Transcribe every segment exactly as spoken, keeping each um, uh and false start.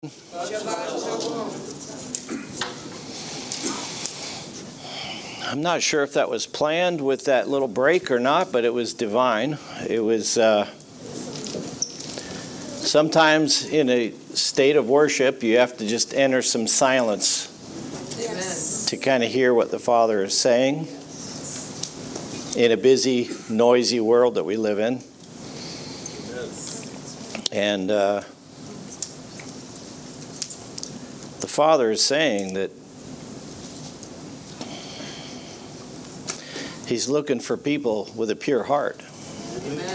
I'm not sure if that was planned with that little break or not, but it was divine. It was uh, sometimes in a state of worship, you have to just enter some silence yes. to kind of hear what the Father is saying in a busy, noisy world that we live in. And uh, the Father is saying that He's looking for people with a pure heart. Amen.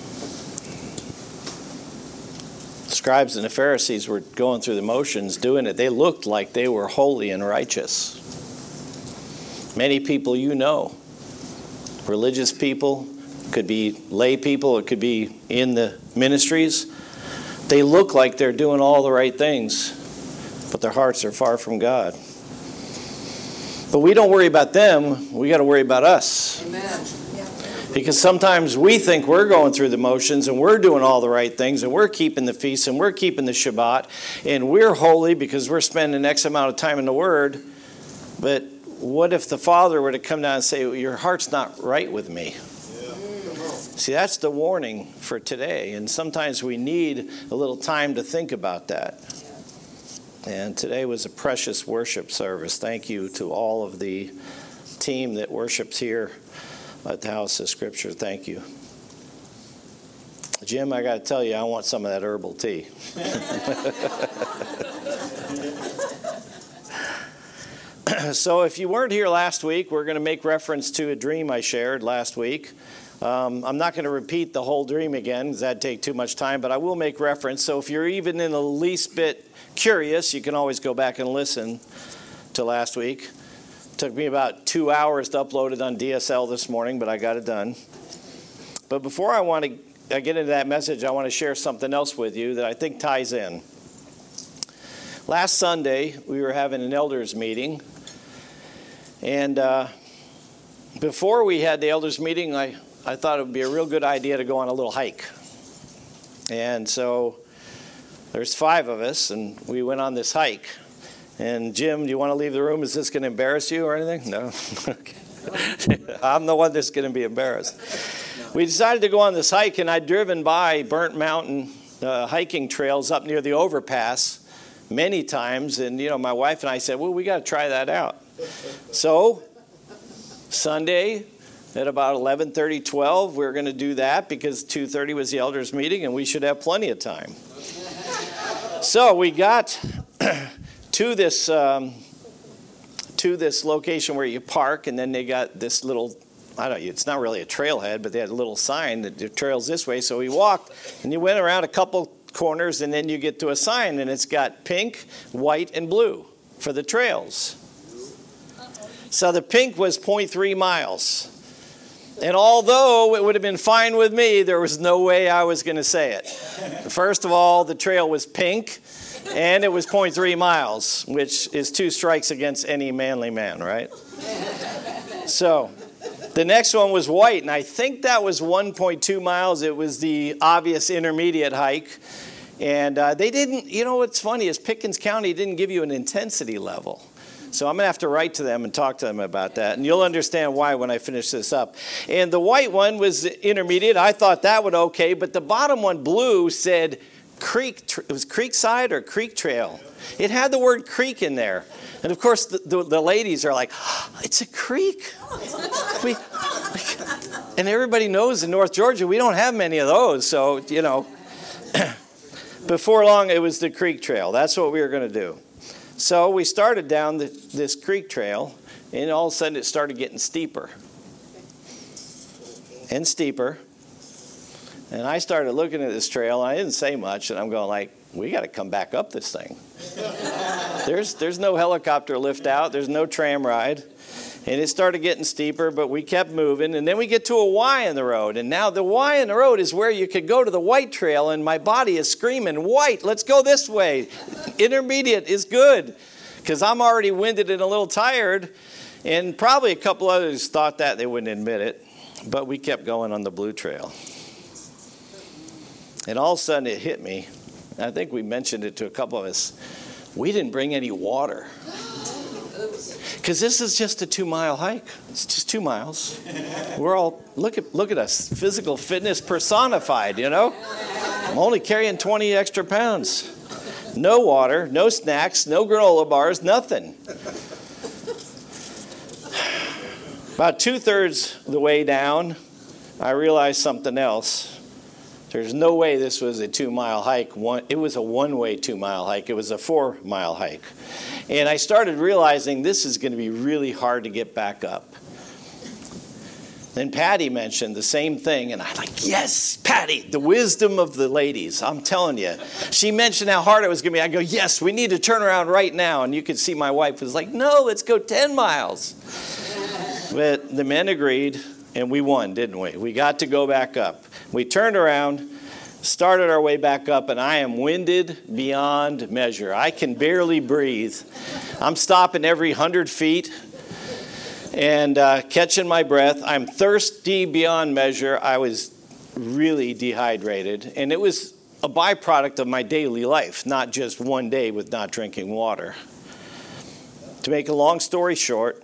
Scribes and the Pharisees were going through the motions, doing it. They looked like they were holy and righteous. Many people you know, religious people, could be lay people, it could be in the ministries. They look like they're doing all the right things, but their hearts are far from God. But we don't worry about them. We got to worry about us. Amen. Because sometimes we think we're going through the motions and we're doing all the right things and we're keeping the feasts and we're keeping the Shabbat and we're holy because we're spending X amount of time in the Word. But what if the Father were to come down and say, well, your heart's not right with me? Yeah. See, that's the warning for today. And sometimes we need a little time to think about that. And today was a precious worship service. Thank you to all of the team that worships here at the House of Scripture. Thank you. Jim, I got to tell you, I want some of that herbal tea. So if you weren't here last week, we're going to make reference to a dream I shared last week. Um, I'm not going to repeat the whole dream again because that'd take too much time, but I will make reference. So if you're even in the least bit curious, you can always go back and listen to last week. It took me about two hours to upload it on D S L this morning, but I got it done. But before I want to I get into that message, I want to share something else with you that I think ties in. Last Sunday, we were having an elders meeting, and uh, before we had the elders meeting, I, I thought it would be a real good idea to go on a little hike. And so there's five of us, and we went on this hike. And Jim, do you want to leave the room? Is this going to embarrass you or anything? No? Okay. I'm the one that's going to be embarrassed. We decided to go on this hike, and I'd driven by Burnt Mountain uh, hiking trails up near the overpass many times. And, you know, my wife and I said, well, we got to try that out. So Sunday at about eleven thirty, twelve, we were going to do that because two thirty was the elders meeting, and we should have plenty of time. So we got to this um, to this location where you park, and then they got this little, I don't know, it's not really a trailhead, but they had a little sign that the trail's this way. So we walked, and you went around a couple corners, and then you get to a sign, and it's got pink, white, and blue for the trails. So the pink was zero point three miles. And although it would have been fine with me, there was no way I was going to say it. First of all, the trail was pink, and it was zero point three miles, which is two strikes against any manly man, right? So the next one was white, and I think that was one point two miles. It was the obvious intermediate hike. And uh, they didn't, you know what's funny is Pickens County didn't give you an intensity level. So I'm going to have to write to them and talk to them about that. And you'll understand why when I finish this up. And the white one was intermediate. I thought that would okay. But the bottom one, blue, said creek. It was Creekside or Creek Trail. It had the word creek in there. And, of course, the, the, the ladies are like, oh, it's a creek. We, and everybody knows in North Georgia we don't have many of those. So, you know, before long it was the Creek Trail. That's what we were going to do. So we started down the, this creek trail, and all of a sudden it started getting steeper and steeper. And I started looking at this trail, and I didn't say much, and I'm going like, we got to come back up this thing. there's there's no helicopter lift out. There's no tram ride. And it started getting steeper, but we kept moving. And then we get to a Y in the road. And now the Y in the road is where you could go to the white trail. And my body is screaming, white, let's go this way. Intermediate is good. Because I'm already winded and a little tired. And probably a couple others thought that. They wouldn't admit it. But we kept going on the blue trail. And all of a sudden it hit me. I think we mentioned it to a couple of us. We didn't bring any water. Because this is just a two-mile hike. It's just two miles. We're all, look at look at us, physical fitness personified, you know? I'm only carrying twenty extra pounds. No water, no snacks, no granola bars, nothing. About two-thirds of the way down, I realized something else. There's no way this was a two-mile hike. One, it was a one-way two-mile hike. It was a four-mile hike. And I started realizing this is going to be really hard to get back up. Then Patty mentioned the same thing, and I'm like, yes, Patty, the wisdom of the ladies. I'm telling you. She mentioned how hard it was going to be. I go, yes, we need to turn around right now. And you could see my wife was like, no, let's go ten miles. But the men agreed, and we won, didn't we? We got to go back up. We turned around, started our way back up, and I am winded beyond measure. I can barely breathe. I'm stopping every hundred feet and uh, catching my breath. I'm thirsty beyond measure. I was really dehydrated, and it was a byproduct of my daily life, not just one day with not drinking water. To make a long story short,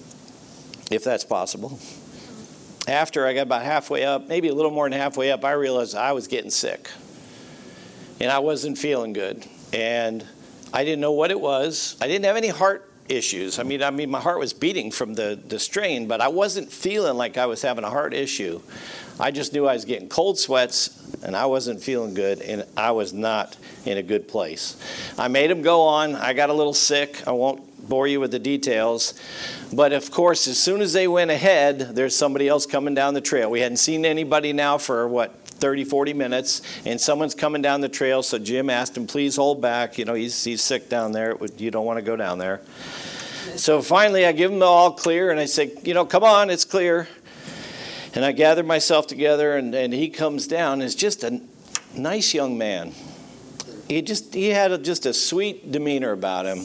if that's possible, after I got about halfway up, maybe a little more than halfway up, I realized I was getting sick. And I wasn't feeling good. And I didn't know what it was. I didn't have any heart issues. I mean, I mean, my heart was beating from the, the strain, but I wasn't feeling like I was having a heart issue. I just knew I was getting cold sweats, and I wasn't feeling good, and I was not in a good place. I made him go on. I got a little sick. I won't bore you with the details. But of course, as soon as they went ahead, there's somebody else coming down the trail. We hadn't seen anybody now for, what, thirty, forty minutes, and someone's coming down the trail. So Jim asked him, please hold back. You know, he's, he's sick down there. You don't want to go down there. So finally, I give him the all clear, and I say, you know, come on, it's clear. And I gather myself together, and, and he comes down. It's just a nice young man. He just he had a, just a sweet demeanor about him.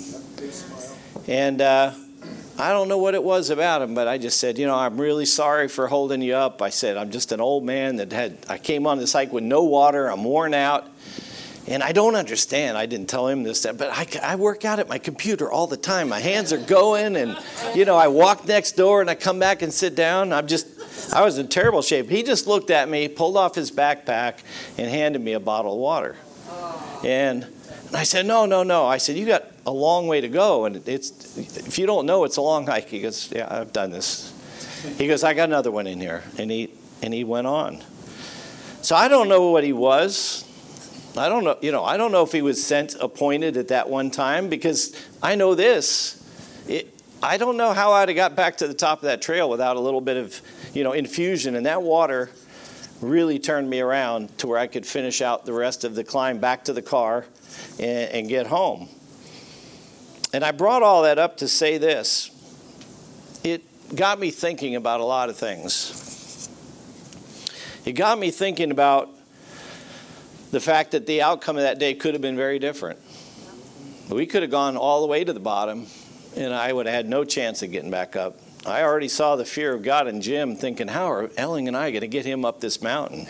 And uh, I don't know what it was about him, but I just said, you know, I'm really sorry for holding you up. I said, I'm just an old man that had, I came on this hike with no water. I'm worn out. And I don't understand. I didn't tell him this, but I, I work out at my computer all the time. My hands are going, and, you know, I walk next door, and I come back and sit down. I'm just, I was in terrible shape. He just looked at me, pulled off his backpack, and handed me a bottle of water. And, and I said, no, no, no. I said, you got a long way to go, and it's, if you don't know, it's a long hike. He goes, yeah, I've done this. He goes, I got another one in here. And he, and he went on. So I don't know what he was. I don't know, you know, I don't know if he was sent appointed at that one time, because I know this. It, I don't know how I'd have got back to the top of that trail without a little bit of, you know, infusion. And that water really turned me around to where I could finish out the rest of the climb back to the car and, and get home. And I brought all that up to say this. It got me thinking about a lot of things. It got me thinking about the fact that the outcome of that day could have been very different. We could have gone all the way to the bottom, and I would have had no chance of getting back up. I already saw the fear of God in Jim, thinking, how are Elling and I going to get him up this mountain?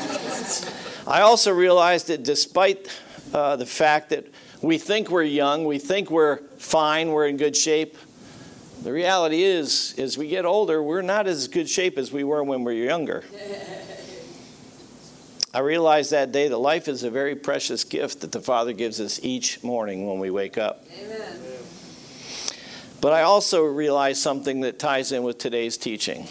I also realized that despite uh, the fact that we think we're young, we think we're fine, we're in good shape, the reality is, as we get older, we're not as good shape as we were when we were younger. I realized that day that life is a very precious gift that the Father gives us each morning when we wake up. Amen. But I also realized something that ties in with today's teaching.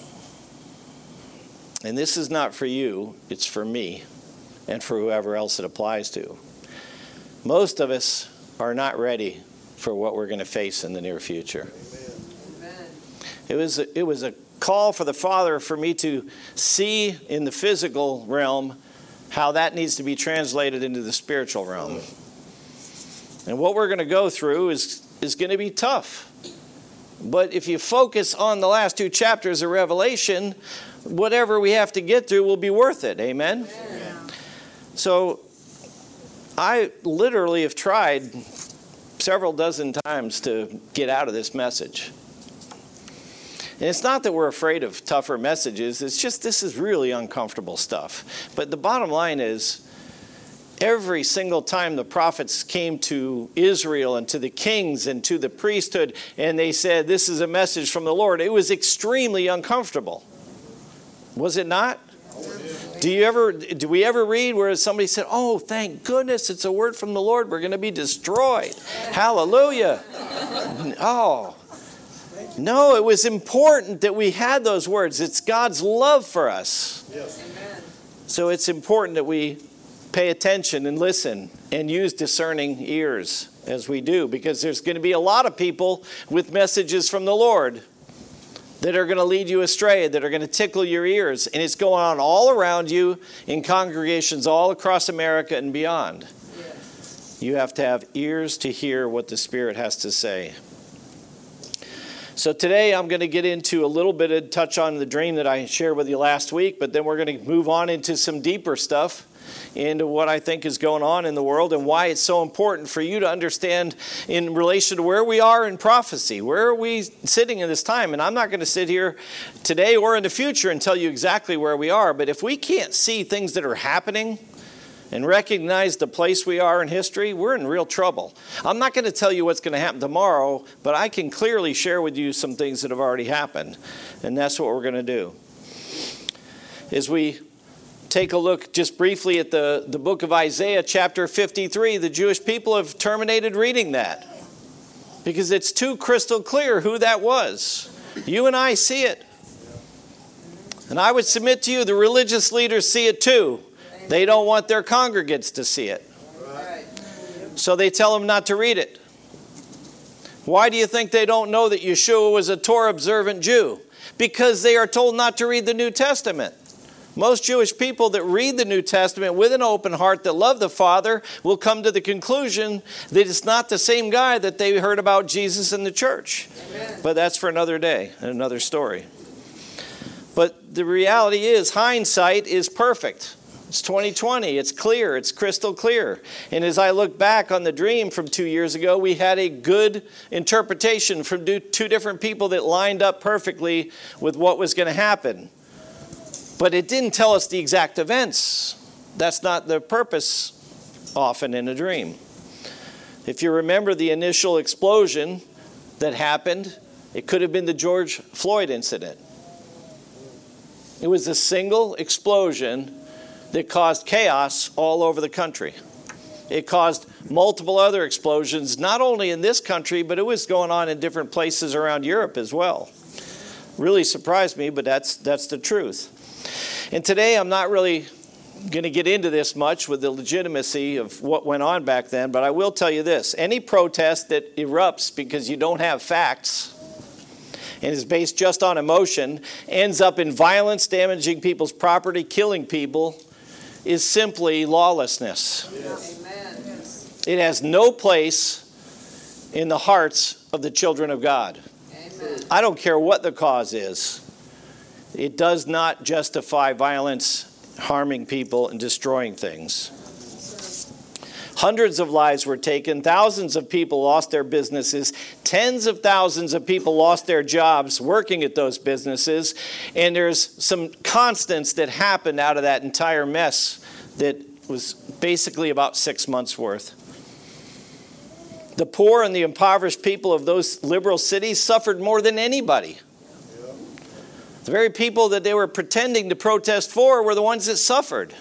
And this is not for you, it's for me and for whoever else it applies to. Most of us are not ready for what we're going to face in the near future. Amen. It was a, it was a call for the Father for me to see in the physical realm how that needs to be translated into the spiritual realm. And what we're going to go through is, is going to be tough. But if you focus on the last two chapters of Revelation, whatever we have to get through will be worth it. Amen? Yeah. So I literally have tried several dozen times to get out of this message. And it's not that we're afraid of tougher messages. It's just this is really uncomfortable stuff. But the bottom line is, Every single time the prophets came to Israel and to the kings and to the priesthood and they said, this is a message from the Lord, it was extremely uncomfortable. Was it not? Do you ever, do we ever read where somebody said, oh, thank goodness it's a word from the Lord, we're going to be destroyed. Hallelujah. Oh, no, it was important that we had those words. It's God's love for us. Yes. So it's important that we pay attention and listen and use discerning ears as we do, because there's going to be a lot of people with messages from the Lord that are going to lead you astray, that are going to tickle your ears. And it's going on all around you in congregations all across America and beyond. Yes. You have to have ears to hear what the Spirit has to say. So today I'm going to get into a little bit of touch on the dream that I shared with you last week, but then we're going to move on into some deeper stuff, into what I think is going on in the world and why it's so important for you to understand in relation to where we are in prophecy. Where are we sitting in this time? And I'm not going to sit here today or in the future and tell you exactly where we are, but if we can't see things that are happening and recognize the place we are in history, we're in real trouble. I'm not going to tell you what's going to happen tomorrow, but I can clearly share with you some things that have already happened. And that's what we're going to do. As we take a look just briefly at the, the book of Isaiah, chapter fifty-three, the Jewish people have terminated reading that because it's too crystal clear who that was. You and I see it. And I would submit to you, the religious leaders see it too. They don't want their congregants to see it. So they tell them not to read it. Why do you think they don't know that Yeshua was a Torah observant Jew? Because they are told not to read the New Testament. Most Jewish people that read the New Testament with an open heart that love the Father will come to the conclusion that it's not the same guy that they heard about Jesus in the church. Amen. But that's for another day, another story. But the reality is, hindsight is perfect. It's twenty twenty. It's clear. It's crystal clear. And as I look back on the dream from two years ago, we had a good interpretation from two different people that lined up perfectly with what was going to happen. But it didn't tell us the exact events. That's not the purpose often in a dream. If you remember the initial explosion that happened, it could have been the George Floyd incident. It was a single explosion that caused chaos all over the country. It caused multiple other explosions, not only in this country, but it was going on in different places around Europe as well. Really surprised me, but that's that's the truth. And today I'm not really going to get into this much with the legitimacy of what went on back then, but I will tell you this. Any protest that erupts because you don't have facts and is based just on emotion ends up in violence, damaging people's property, killing people, is simply lawlessness. Yes. Amen. It has no place in the hearts of the children of God. Amen. I don't care what the cause is. It does not justify violence, harming people, and destroying things. Hundreds of lives were taken. Thousands of people lost their businesses. Tens of thousands of people lost their jobs working at those businesses. And there's some constants that happened out of that entire mess that was basically about six months worth. The poor and the impoverished people of those liberal cities suffered more than anybody. The very people that they were pretending to protest for were the ones that suffered.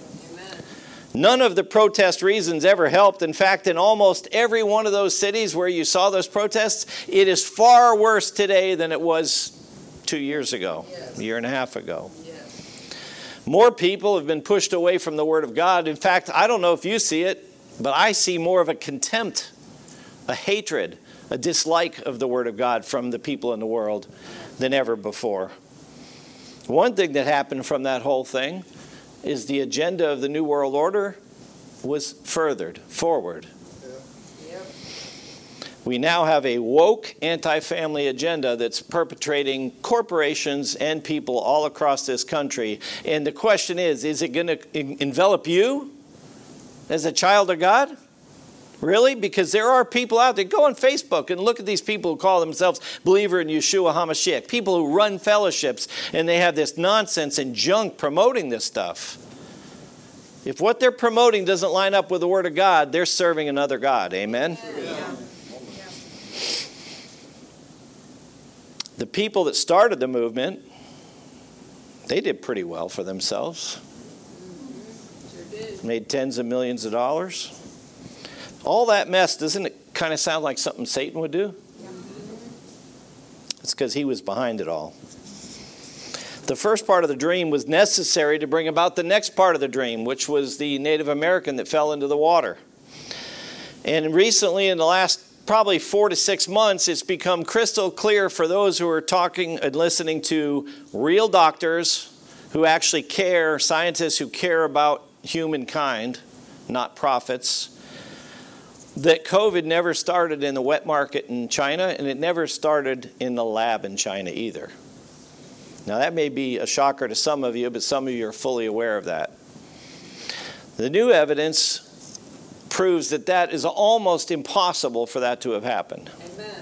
None of the protest reasons ever helped. In fact, in almost every one of those cities where you saw those protests, it is far worse today than it was two years ago, Yes. a year and a half ago. Yes. More people have been pushed away from the Word of God. In fact, I don't know if you see it, but I see more of a contempt, a hatred, a dislike of the Word of God from the people in the world than ever before. One thing that happened from that whole thing is the agenda of the New World Order was furthered forward. Yep. We now have a woke anti-family agenda that's perpetrating corporations and people all across this country. And the question is, is it going to envelop you as a child of God? Really? Because there are people out there. Go on Facebook and look at these people who call themselves believer in Yeshua HaMashiach. People who run fellowships and they have this nonsense and junk promoting this stuff. If what they're promoting doesn't line up with the Word of God, they're serving another God. Amen? Yeah. The people that started the movement, they did pretty well for themselves. Sure did. Made tens of millions of dollars. All that mess, doesn't it kind of sound like something Satan would do? It's because he was behind it all. The first part of the dream was necessary to bring about the next part of the dream, which was the Native American that fell into the water. And recently, in the last probably four to six months, it's become crystal clear for those who are talking and listening to real doctors who actually care, scientists who care about humankind, not prophets, that COVID never started in the wet market in China, and it never started in the lab in China either. Now, that may be a shocker to some of you, but some of you are fully aware of that. The new evidence proves that that is almost impossible for that to have happened. Amen.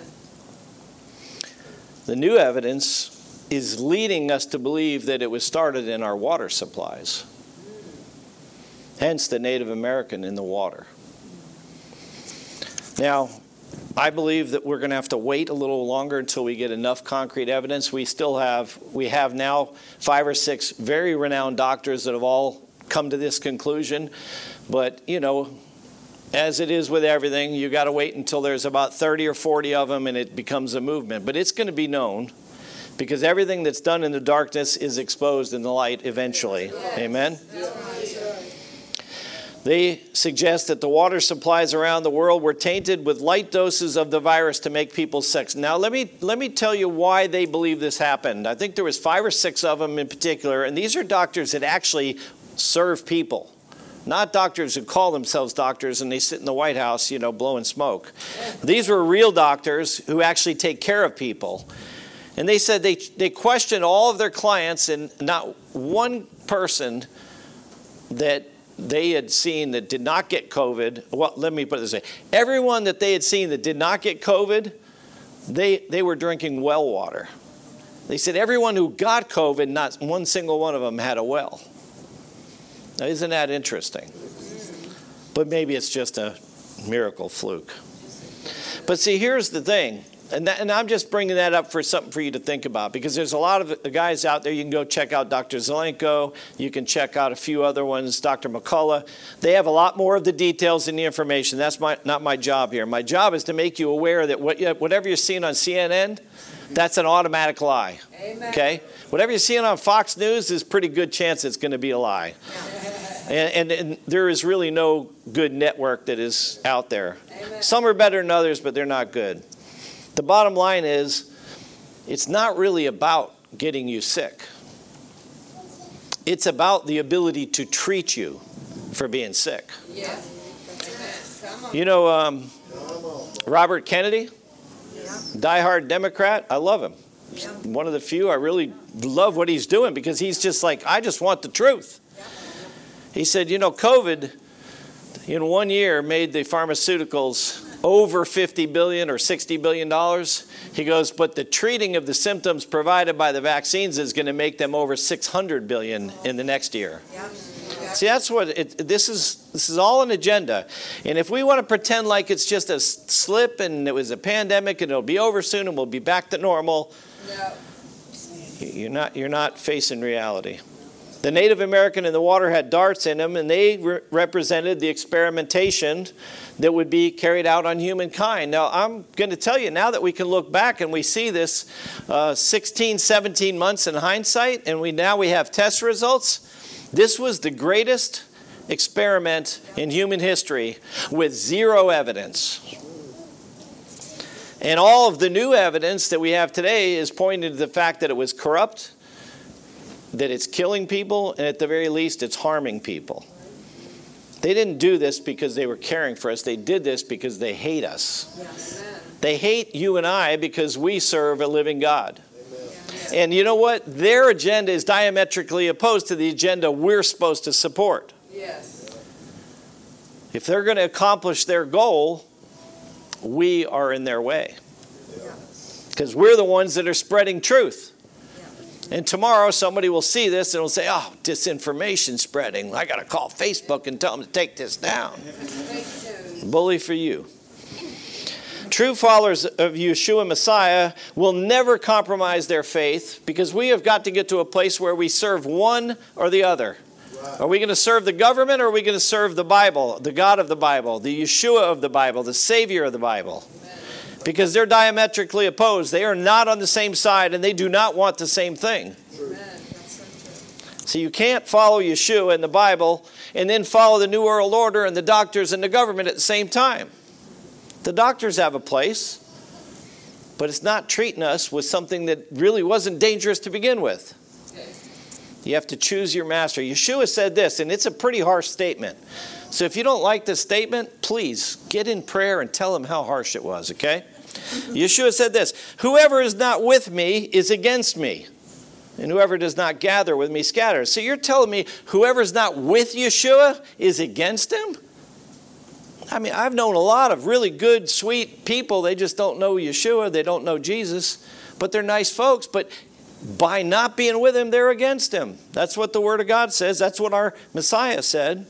The new evidence is leading us to believe that it was started in our water supplies. Hence the Native American in the water. Now, I believe that we're going to have to wait a little longer until we get enough concrete evidence. We still have, we have now five or six very renowned doctors that have all come to this conclusion. But, you know, as it is with everything, you got to wait until there's about thirty or forty of them and it becomes a movement. But it's going to be known because everything that's done in the darkness is exposed in the light eventually. Yes. Amen? That's right. They suggest that the water supplies around the world were tainted with light doses of the virus to make people sick. Now, let me let me tell you why they believe this happened. I think there was five or six of them in particular, and these are doctors that actually serve people, not doctors who call themselves doctors and they sit in the White House, you know, blowing smoke. These were real doctors who actually take care of people. And they said they they questioned all of their clients, and not one person that they had seen that did not get COVID, well, let me put it this way. Everyone that they had seen that did not get COVID, they, they were drinking well water. They said everyone who got COVID, not one single one of them had a well. Now, isn't that interesting? But maybe it's just a miracle fluke. But see, here's the thing. And, that, and I'm just bringing that up for something for you to think about, because there's a lot of guys out there. You can go check out Doctor Zelenko. You can check out a few other ones, Doctor McCullough. They have a lot more of the details and the information. That's my, not my job here. My job is to make you aware that what, whatever you're seeing on C N N, that's an automatic lie. Amen. Okay? Whatever you're seeing on Fox News, there's a pretty good chance it's going to be a lie. And, and, and there is really no good network that is out there. Amen. Some are better than others, but they're not good. The bottom line is, it's not really about getting you sick. It's about the ability to treat you for being sick. Yes. Amen. Come on. You know, um, Robert Kennedy, Yeah. diehard Democrat, I love him. Yeah. One of the few, I really love what he's doing because he's just like, I just want the truth. He said, you know, COVID in one year made the pharmaceuticals over fifty billion dollars or sixty billion dollars. He goes, but the treating of the symptoms provided by the vaccines is going to make them over six hundred billion dollars in the next year. Yep. See, that's what it, this is. This is all an agenda. And if we want to pretend like it's just a slip and it was a pandemic and it'll be over soon and we'll be back to normal, No. you're not, you're not facing reality. The Native American in the water had darts in them, and they re- represented the experimentation that would be carried out on humankind. Now, I'm going to tell you, now that we can look back and we see this uh, sixteen, seventeen months in hindsight, and we now we have test results, this was the greatest experiment in human history with zero evidence. And all of the new evidence that we have today is pointing to the fact that it was corrupt, that it's killing people, and at the very least, it's harming people. They didn't do this because they were caring for us. They did this because they hate us. Yes. Amen. They hate you and I because we serve a living God. Yes. And you know what? Their agenda is diametrically opposed to the agenda we're supposed to support. Yes. If they're going to accomplish their goal, we are in their way. Because we're the ones that are spreading truth. And tomorrow somebody will see this and will say, oh, disinformation spreading. I got to call Facebook and tell them to take this down. Bully for you. True followers of Yeshua Messiah will never compromise their faith, because we have got to get to a place where we serve one or the other. Wow. Are we going to serve the government, or are we going to serve the Bible, the God of the Bible, the Yeshua of the Bible, the Savior of the Bible? Because they're diametrically opposed. They are not on the same side, and they do not want the same thing. Amen. So you can't follow Yeshua and the Bible and then follow the New World Order and the doctors and the government at the same time. The doctors have a place, but it's not treating us with something that really wasn't dangerous to begin with. You have to choose your master. Yeshua said this, and it's a pretty harsh statement. So if you don't like this statement, please get in prayer and tell him how harsh it was, okay? Yeshua said this, whoever is not with me is against me, and whoever does not gather with me scatters. So you're telling me whoever's not with Yeshua is against him? I mean, I've known a lot of really good, sweet people. They just don't know Yeshua. They don't know Jesus, but they're nice folks. But by not being with him, they're against him. That's what the Word of God says. That's what our Messiah said.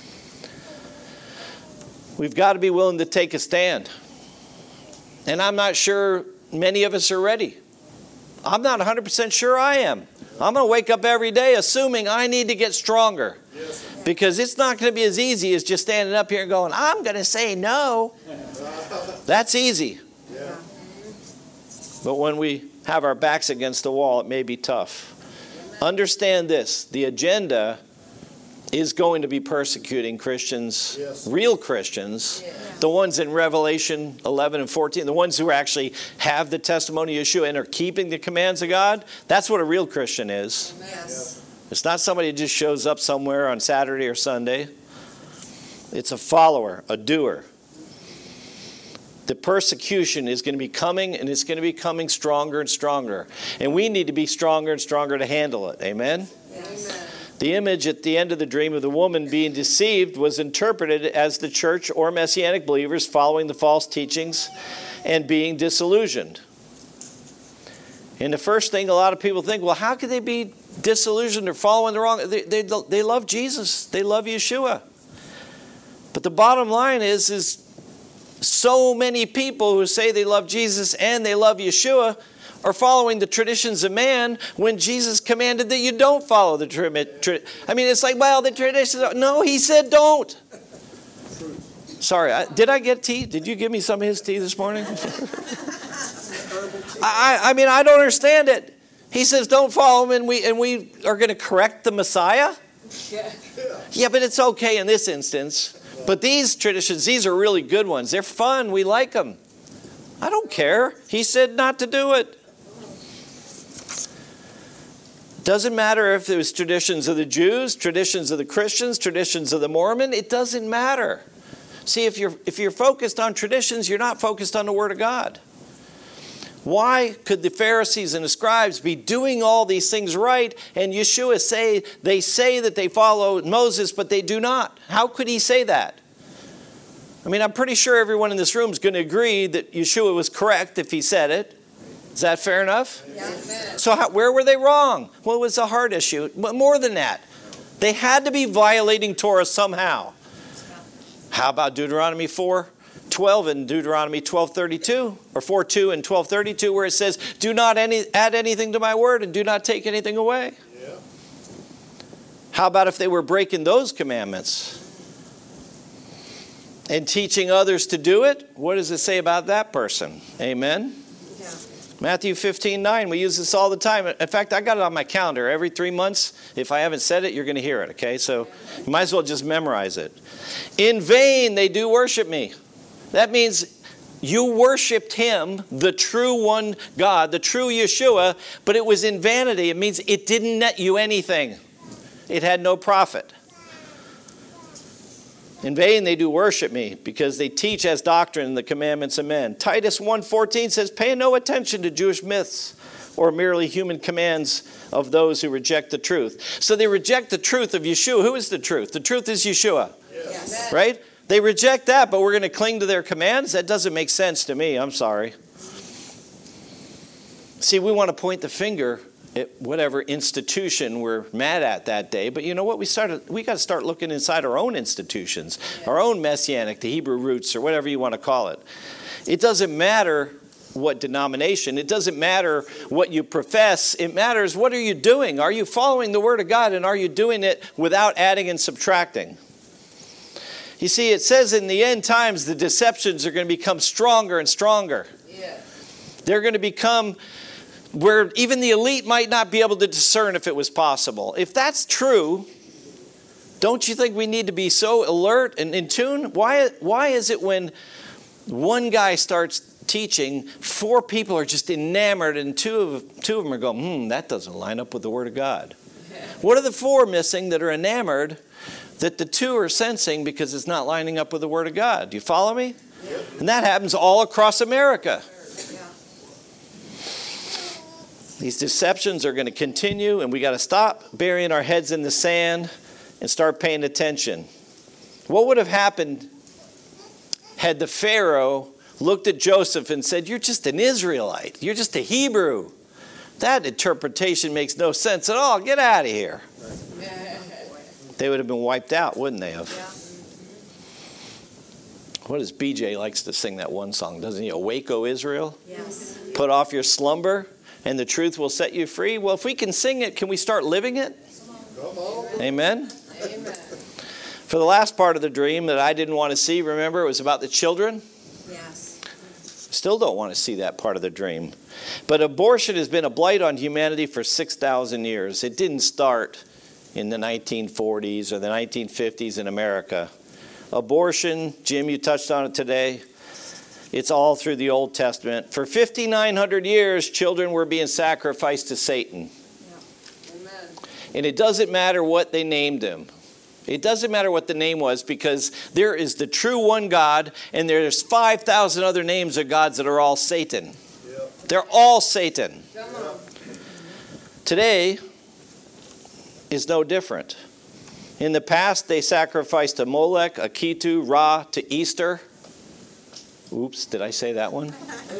We've got to be willing to take a stand. And I'm not sure many of us are ready. I'm not one hundred percent sure I am. I'm going to wake up every day assuming I need to get stronger. Yes. Because it's not going to be as easy as just standing up here and going, I'm going to say no. That's easy. Yeah. But when we have our backs against the wall, it may be tough. Understand this. The agenda is going to be persecuting Christians, yes. Real Christians, yeah. The ones in Revelation eleven and fourteen, the ones who actually have the testimony of Yeshua and are keeping the commands of God. That's what a real Christian is. Yes. It's not somebody who just shows up somewhere on Saturday or Sunday. It's a follower, a doer. The persecution is going to be coming, and it's going to be coming stronger and stronger. And we need to be stronger and stronger to handle it. Amen? Yes. Amen. The image at the end of the dream of the woman being deceived was interpreted as the church or Messianic believers following the false teachings and being disillusioned. And the first thing a lot of people think, well, how could they be disillusioned or following the wrong? They, they, they love Jesus. They love Yeshua. But the bottom line is, is so many people who say they love Jesus and they love Yeshua are following the traditions of man when Jesus commanded that you don't follow the tradition. I mean, it's like, well, the traditions. No, he said don't. Sorry, I, did I get tea? Did you give me some of his tea this morning? I, I mean, I don't understand it. He says don't follow him, and we and we are going to correct the Messiah? Yeah. Yeah, but it's okay in this instance. But these traditions, these are really good ones. They're fun. We like them. I don't care. He said not to do it. Doesn't matter if it was traditions of the Jews, traditions of the Christians, traditions of the Mormon. It doesn't matter. See, if you're if you're focused on traditions, you're not focused on the Word of God. Why could the Pharisees and the scribes be doing all these things right, and Yeshua say they say that they follow Moses, but they do not? How could he say that? I mean, I'm pretty sure everyone in this room is going to agree that Yeshua was correct if he said it. Is that fair enough? Yeah. So how, where were they wrong? Well, it was a heart issue. But more than that, they had to be violating Torah somehow. How about Deuteronomy four twelve and Deuteronomy twelve thirty-two, or four two and twelve thirty-two, where it says, do not any, add anything to my word and do not take anything away? Yeah. How about if they were breaking those commandments and teaching others to do it? What does it say about that person? Amen? Yeah. Matthew fifteen nine, we use this all the time. In fact, I got it on my calendar every three months. If I haven't said it, you're going to hear it, okay? So you might as well just memorize it. In vain they do worship me. That means you worshiped him, the true one God, the true Yeshua, but it was in vanity. It means it didn't net you anything. It had no profit. In vain they do worship me, because they teach as doctrine the commandments of men. Titus one fourteen says, pay no attention to Jewish myths or merely human commands of those who reject the truth. So they reject the truth of Yeshua. Who is the truth? The truth is Yeshua. Yes. Right? They reject that, but we're going to cling to their commands? That doesn't make sense to me. I'm sorry. See, we want to point the finger at whatever institution we're mad at that day. But you know what? We started. We got to start looking inside our own institutions, our own messianic, the Hebrew roots, or whatever you want to call it. It doesn't matter what denomination. It doesn't matter what you profess. It matters what are you doing? Are you following the Word of God, and are you doing it without adding and subtracting? You see, it says in the end times the deceptions are going to become stronger and stronger. Yeah. They're going to become where even the elite might not be able to discern if it was possible. If that's true, don't you think we need to be so alert and in tune? Why, why is it when one guy starts teaching, four people are just enamored, and two of, two of them are going, hmm, that doesn't line up with the Word of God? What are the four missing that are enamored that the two are sensing because it's not lining up with the Word of God? Do you follow me? Yep. And that happens all across America. Yeah. These deceptions are going to continue, and we got to stop burying our heads in the sand and start paying attention. What would have happened had the Pharaoh looked at Joseph and said, "You're just an Israelite. You're just a Hebrew. That interpretation makes no sense at all. Get out of here." They would have been wiped out, wouldn't they have? Yeah. What does B J likes to sing that one song, doesn't he? Awake, O Israel. Yes. Put off your slumber, and the truth will set you free. Well, if we can sing it, can we start living it? Come on. Amen? Amen. For the last part of the dream that I didn't want to see, remember, it was about the children. Yes. Still don't want to see that part of the dream. But abortion has been a blight on humanity for six thousand years. It didn't start in the nineteen forties or the nineteen fifties in America. Abortion, Jim, you touched on it today. It's all through the Old Testament. For fifty-nine hundred years, children were being sacrificed to Satan. Yeah. Amen. And it doesn't matter what they named him. It doesn't matter what the name was, because there is the true one God, and there's five thousand other names of gods that are all Satan. Yep. They're all Satan. Come on. Today is no different. In the past, they sacrificed to Molech, a Ketu, Ra, to Easter. Oops, did I say that one?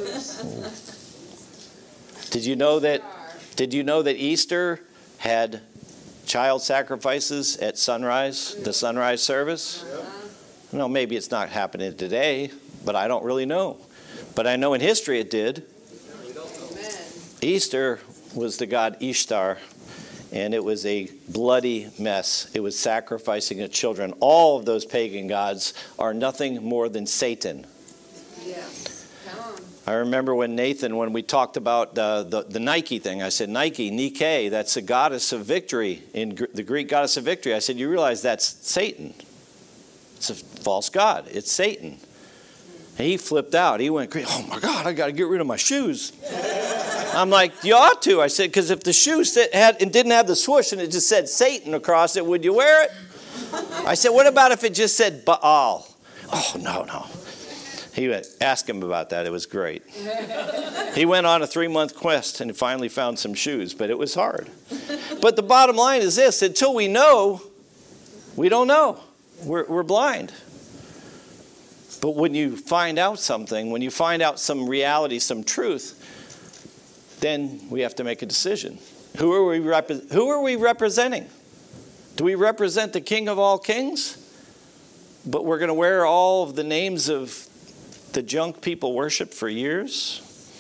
Did you know that? Did you know that Easter had child sacrifices at sunrise, the sunrise service? No, maybe it's not happening today, but I don't really know. But I know in history it did. Amen. Easter was the god Ishtar, and it was a bloody mess. It was sacrificing of children. All of those pagan gods are nothing more than Satan. Yeah. Come on. I remember when Nathan, when we talked about uh, the, the Nike thing, I said, Nike, Nike, that's the goddess of victory, in Gr- the Greek goddess of victory. I said, you realize that's Satan. It's a false god. It's Satan. And he flipped out. He went, oh my God, I got to get rid of my shoes. I'm like, you ought to. I said, because if the shoe sit, had and didn't have the swoosh and it just said Satan across it, would you wear it? I said, what about if it just said Baal? Oh, no, no. He went, ask him about that. It was great. He went on a three-month quest and finally found some shoes, but it was hard. But the bottom line is this: until we know, we don't know. We're, we're blind. But when you find out something, when you find out some reality, some truth, then we have to make a decision. Who are we rep- Who are we representing? Do we represent the King of all kings? But we're going to wear all of the names of the junk people worship for years?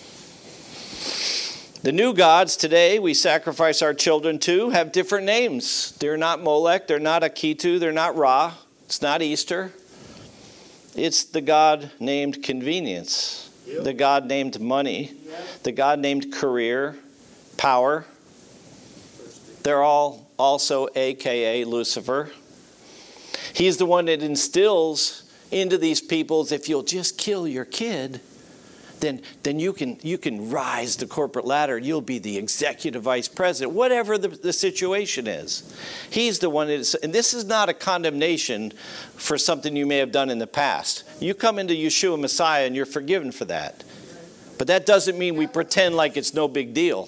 The new gods today we sacrifice our children to have different names. They're not Molech, they're not Akitu, they're not Ra, it's not Easter. It's the god named convenience, yep. The god named money, yep. The god named career, power. They're all also A K A Lucifer. He's the one that instills into these peoples, if you'll just kill your kid, then then you can you can rise the corporate ladder. You'll be the executive vice president, whatever the, the situation is. He's the one that is, and this is not a condemnation for something you may have done in the past. You come into Yeshua Messiah and you're forgiven for that. But that doesn't mean we pretend like it's no big deal.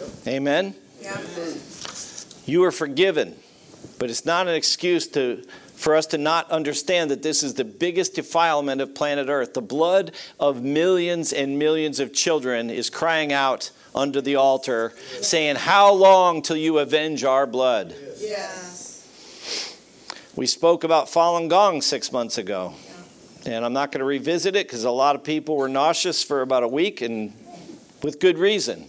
Amen? Yeah. You are forgiven, but it's not an excuse to for us to not understand that this is the biggest defilement of planet Earth. The blood of millions and millions of children is crying out under the altar, saying, how long till you avenge our blood? Yes. We spoke about Falun Gong six months ago. And I'm not going to revisit it because a lot of people were nauseous for about a week, and with good reason.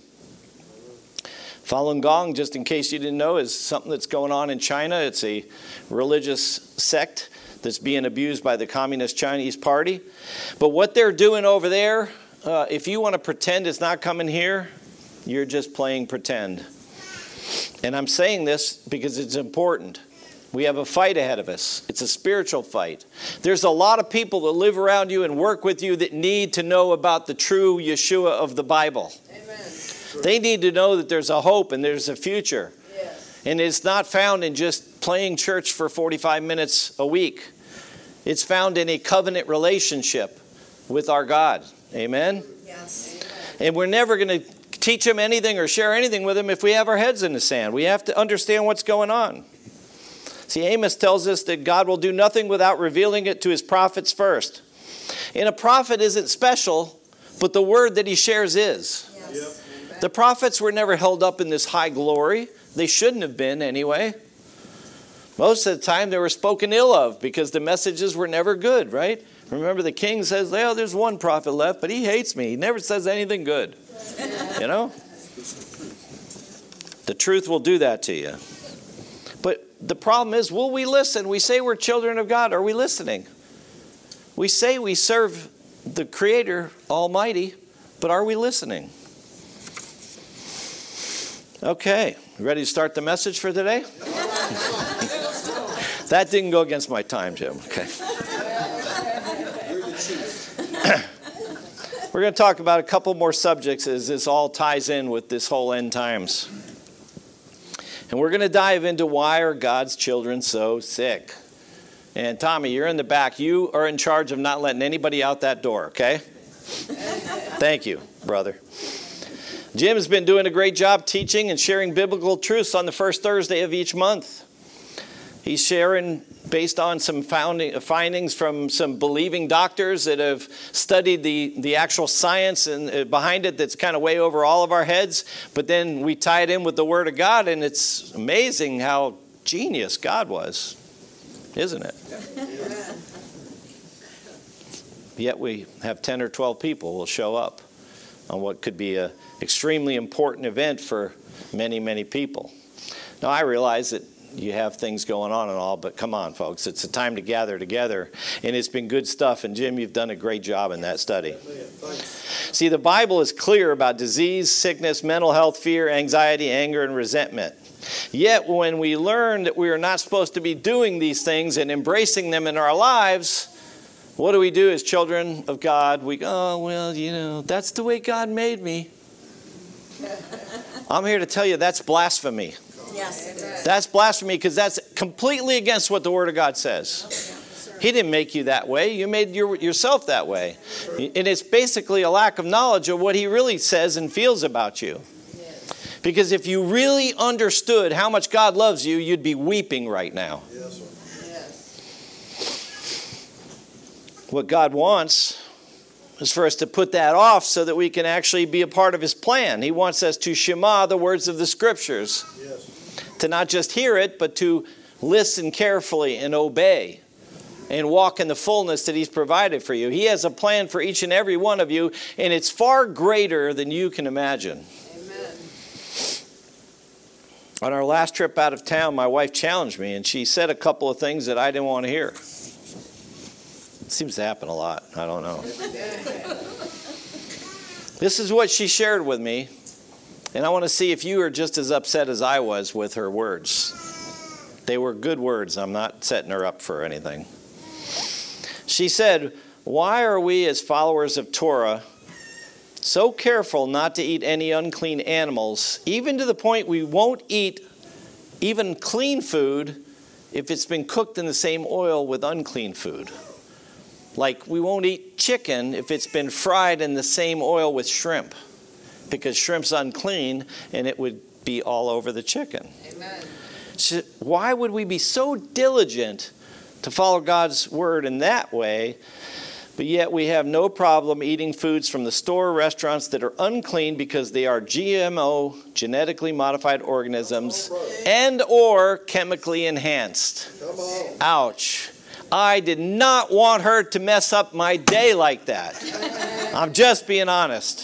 Falun Gong, just in case you didn't know, is something that's going on in China. It's a religious sect that's being abused by the Communist Chinese Party. But what they're doing over there, uh, if you want to pretend it's not coming here, you're just playing pretend. And I'm saying this because it's important. We have a fight ahead of us. It's a spiritual fight. There's a lot of people that live around you and work with you that need to know about the true Yeshua of the Bible. Amen. They need to know that there's a hope and there's a future. Yes. And it's not found in just playing church for forty-five minutes a week. It's found in a covenant relationship with our God. Amen? Yes. And we're never going to teach them anything or share anything with them if we have our heads in the sand. We have to understand what's going on. See, Amos tells us that God will do nothing without revealing it to his prophets first. And a prophet isn't special, but the word that he shares is. Yes. The prophets were never held up in this high glory. They shouldn't have been anyway. Most of the time they were spoken ill of because the messages were never good, right? Remember the king says, well, there's one prophet left, but he hates me. He never says anything good. You know? The truth will do that to you. But the problem is, will we listen? We say we're children of God. Are we listening? We say we serve the Creator Almighty, but are we listening? Okay, ready to start the message for today? That didn't go against my time, Jim. Okay. We're going to talk about a couple more subjects as this all ties in with this whole end times. And we're going to dive into why are God's children so sick. And Tommy, you're in the back. You are in charge of not letting anybody out that door, okay? Thank you, brother. Jim has been doing a great job teaching and sharing biblical truths on the first Thursday of each month. He's sharing based on some founding, findings from some believing doctors that have studied the, the actual science and behind it that's kind of way over all of our heads. But then we tie it in with the Word of God, and it's amazing how genius God was, isn't it? Yet we have ten or twelve people will show up on what could be an extremely important event for many, many people. Now, I realize that you have things going on and all, but come on, folks. It's a time to gather together, and it's been good stuff. And, Jim, you've done a great job in that study. See, the Bible is clear about disease, sickness, mental health, fear, anxiety, anger, and resentment. Yet, when we learn that we are not supposed to be doing these things and embracing them in our lives, what do we do as children of God? We go, oh, well, you know, that's the way God made me. I'm here to tell you that's blasphemy. Yes, it is. That's blasphemy because that's completely against what the Word of God says. He didn't make you that way. You made your, yourself that way. And it's basically a lack of knowledge of what He really says and feels about you. Because if you really understood how much God loves you, you'd be weeping right now. Yes. What God wants is for us to put that off so that we can actually be a part of His plan. He wants us to shema the words of the Scriptures. Yes. To not just hear it, but to listen carefully and obey and walk in the fullness that He's provided for you. He has a plan for each and every one of you, and it's far greater than you can imagine. Amen. On our last trip out of town, my wife challenged me, and she said a couple of things that I didn't want to hear. It seems to happen a lot. I don't know. This is what she shared with me. And I want to see if you are just as upset as I was with her words. They were good words. I'm not setting her up for anything. She said, why are we as followers of Torah so careful not to eat any unclean animals, even to the point we won't eat even clean food if it's been cooked in the same oil with unclean food? Like we won't eat chicken if it's been fried in the same oil with shrimp, because shrimp's unclean and it would be all over the chicken. Amen. So why would we be so diligent to follow God's word in that way, but yet we have no problem eating foods from the store restaurants that are unclean because they are G M O, genetically modified organisms, and or chemically enhanced. Ouch. I did not want her to mess up my day like that. I'm just being honest.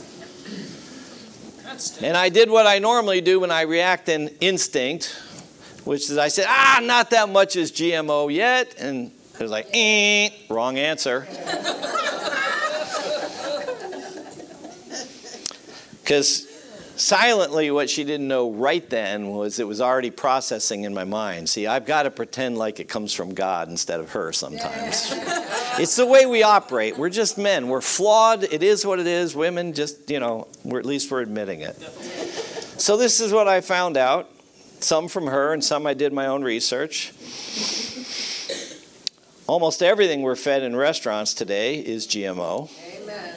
And I did what I normally do when I react in instinct, which is I said, ah, not that much is G M O yet. And it was like, eh, wrong answer. Because silently what she didn't know right then was it was already processing in my mind. See, I've got to pretend like it comes from God instead of her sometimes. It's the way we operate. We're just men. We're flawed. It is what it is. Women just, you know, we're, at least we're admitting it. So this is what I found out. Some from her and some I did my own research. Almost everything we're fed in restaurants today is G M O. Amen.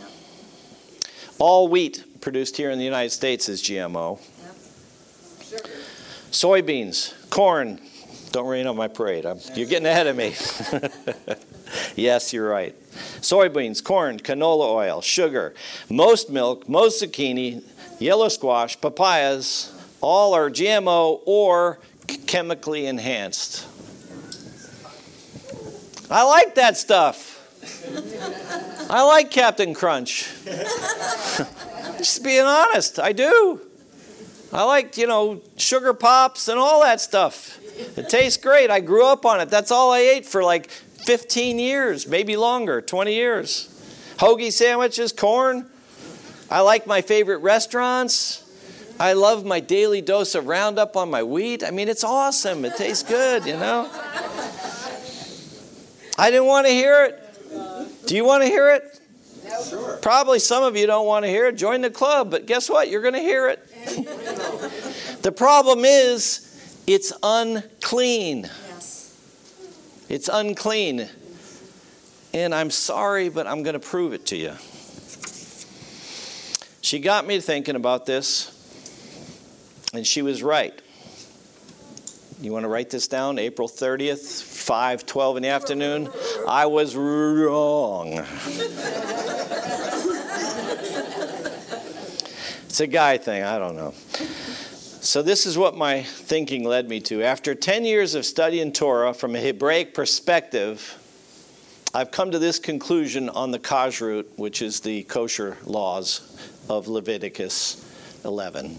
All wheat produced here in the United States is G M O. Yep. Sugar. Soybeans, corn. Don't rain on my parade. I'm, you're getting ahead of me. Yes, you're right. Soybeans, corn, canola oil, sugar, most milk, most zucchini, yellow squash, papayas, all are G M O or chemically enhanced. I like that stuff. I like Captain Crunch. Just being honest, I do. I like, you know, sugar pops and all that stuff. It tastes great. I grew up on it. That's all I ate for like fifteen years, maybe longer, twenty years. Hoagie sandwiches, corn. I like my favorite restaurants. I love my daily dose of Roundup on my wheat. I mean, it's awesome. It tastes good, you know. I didn't want to hear it. Do you want to hear it? Sure. Probably some of you don't want to hear it. Join the club. But guess what? You're going to hear it. The problem is it's unclean. Yes. It's unclean. And I'm sorry, but I'm going to prove it to you. She got me thinking about this, and she was right. You want to write this down? April thirtieth, five twelve in the afternoon. I was wrong. It's a guy thing. I don't know. So this is what my thinking led me to. After ten years of studying Torah from a Hebraic perspective, I've come to this conclusion on the kashrut, which is the kosher laws of Leviticus eleven.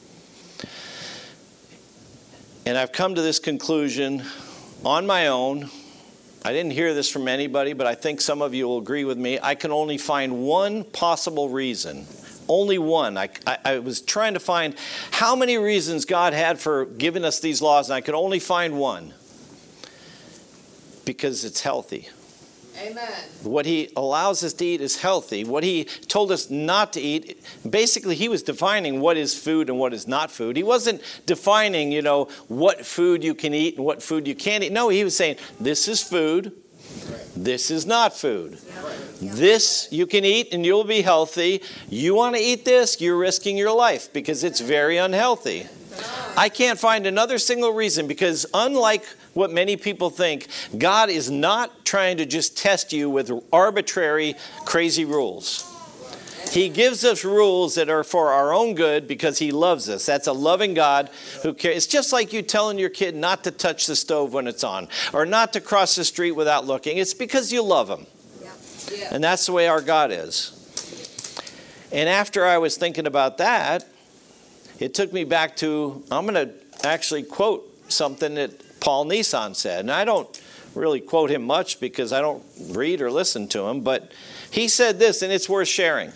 And I've come to this conclusion on my own. I didn't hear this from anybody, but I think some of you will agree with me. I can only find one possible reason. Only one. I, I, I was trying to find how many reasons God had for giving us these laws, and I could only find one. Because it's healthy. Amen. What he allows us to eat is healthy. What he told us not to eat, basically he was defining what is food and what is not food. He wasn't defining, you know, what food you can eat and what food you can't eat. No, he was saying, this is food, this is not food. This you can eat and you'll be healthy. You want to eat this, you're risking your life because it's very unhealthy. I can't find another single reason because unlike what many people think, God is not trying to just test you with arbitrary, crazy rules. He gives us rules that are for our own good because he loves us. That's a loving God who cares. It's just like you telling your kid not to touch the stove when it's on or not to cross the street without looking. It's because you love him. Yeah. And that's the way our God is. And after I was thinking about that, it took me back to, I'm going to actually quote something that Paul Nissan said. And I don't really quote him much because I don't read or listen to him, but he said this, and it's worth sharing.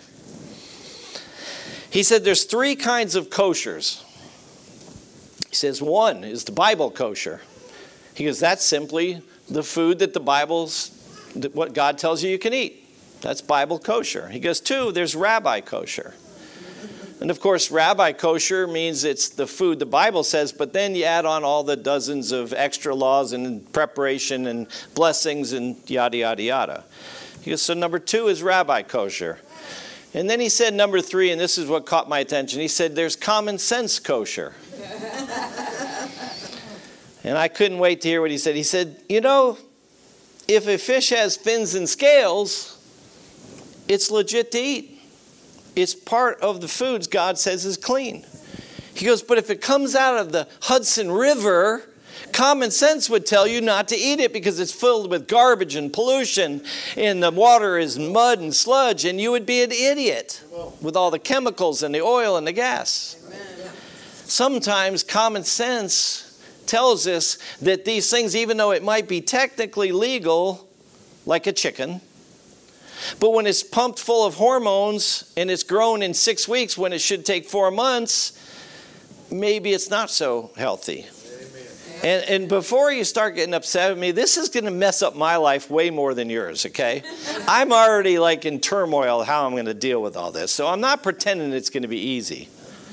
He said there's three kinds of koshers. He says one is the Bible kosher. He goes, that's simply the food that the Bible's, that what God tells you you can eat. That's Bible kosher. He goes, two, there's rabbi kosher. And of course, rabbi kosher means it's the food the Bible says, but then you add on all the dozens of extra laws and preparation and blessings and yada, yada, yada. He goes, so number two is rabbi kosher. And then he said number three, and this is what caught my attention. He said there's common sense kosher. And I couldn't wait to hear what he said. He said, you know, if a fish has fins and scales, it's legit to eat. It's part of the foods God says is clean. He goes, but if it comes out of the Hudson River, common sense would tell you not to eat it because it's filled with garbage and pollution and the water is mud and sludge, and you would be an idiot with all the chemicals and the oil and the gas. Amen. Sometimes common sense tells us that these things, even though it might be technically legal, like a chicken, but when it's pumped full of hormones and it's grown in six weeks when it should take four months, maybe it's not so healthy. And, and before you start getting upset with me, this is going to mess up my life way more than yours, okay? I'm already like in turmoil how I'm going to deal with all this. So I'm not pretending it's going to be easy.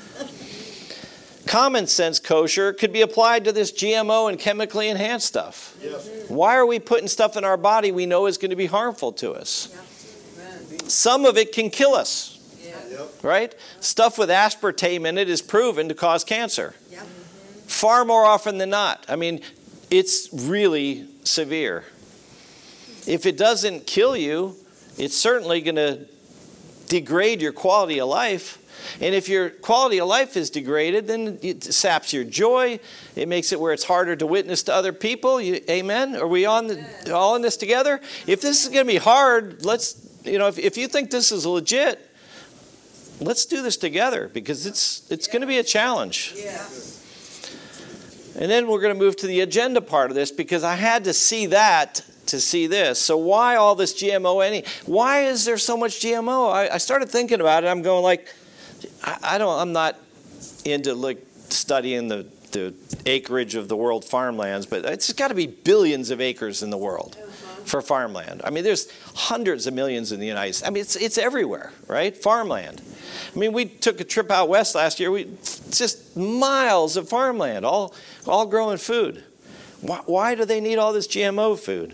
Common sense kosher could be applied to this G M O and chemically enhanced stuff. Yes. Why are we putting stuff in our body we know is going to be harmful to us? Yep. Some of it can kill us, yep. Right? Stuff with aspartame in it is proven to cause cancer. Yep. Far more often than not. I mean, it's really severe. If it doesn't kill you, it's certainly going to degrade your quality of life. And if your quality of life is degraded, then it saps your joy. It makes it where it's harder to witness to other people. You, amen? Are we on the, all in this together? If this is going to be hard, let's, you know, if, if you think this is legit, let's do this together because it's it's going to be a challenge. Yeah. And then we're going to move to the agenda part of this because I had to see that to see this. So why all this G M O? Any? Why is there so much G M O? I, I started thinking about it. I'm going like, I, I don't. I'm not into like studying the the acreage of the world farmlands, but it's got to be billions of acres in the world for farmland. I mean, there's hundreds of millions in the United States. I mean, it's it's everywhere, right? Farmland. I mean, we took a trip out west last year. We just miles of farmland, all all growing food. Why, why do they need all this G M O food?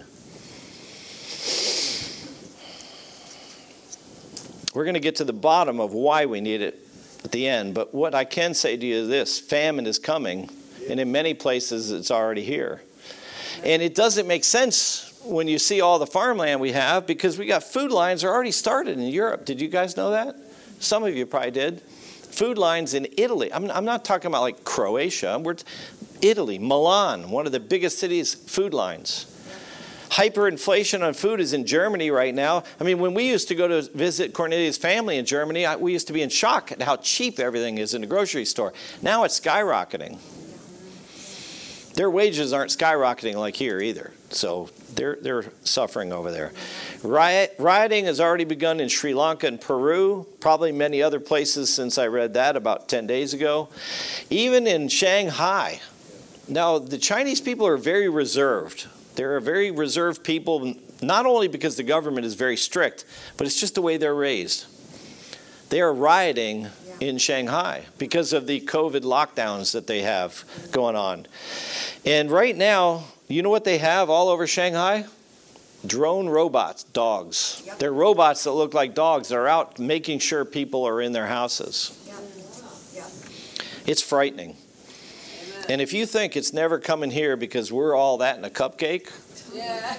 We're going to get to the bottom of why we need it at the end. But what I can say to you is this: famine is coming, and in many places it's already here. And it doesn't make sense when you see all the farmland we have because we got food lines are already started in Europe. Did you guys know that? Some of you probably did. Food lines in Italy. I'm, I'm not talking about like Croatia. We're t- Italy, Milan, one of the biggest cities, food lines. Hyperinflation on food is in Germany right now. I mean, when we used to go to visit Cornelius' family in Germany, I, we used to be in shock at how cheap everything is in the grocery store. Now it's skyrocketing. Their wages aren't skyrocketing like here either. So they're they're suffering over there. Riot, rioting has already begun in Sri Lanka and Peru, probably many other places since I read that about ten days ago. Even in Shanghai. Now, the Chinese people are very reserved. They're a very reserved people, not only because the government is very strict, but it's just the way they're raised. They are rioting yeah. in Shanghai because of the COVID lockdowns that they have going on. And right now, you know what they have all over Shanghai? Drone robots, dogs. Yep. They're robots that look like dogs. They're out making sure people are in their houses. Yep. Yep. It's frightening. And if you think it's never coming here because we're all that in a cupcake, yeah.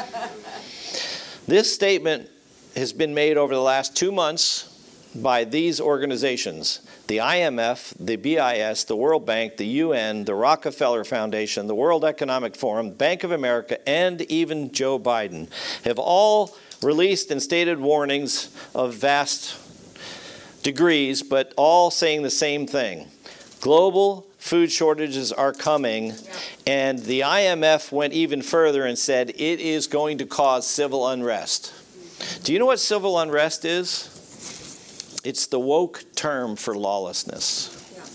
This statement has been made over the last two months by these organizations: the I M F, the B I S, the World Bank, the U N, the Rockefeller Foundation, the World Economic Forum, Bank of America, and even Joe Biden have all released and stated warnings of vast degrees, but all saying the same thing. Global food shortages are coming, and the I M F went even further and said it is going to cause civil unrest. Do you know what civil unrest is? It's the woke term for lawlessness.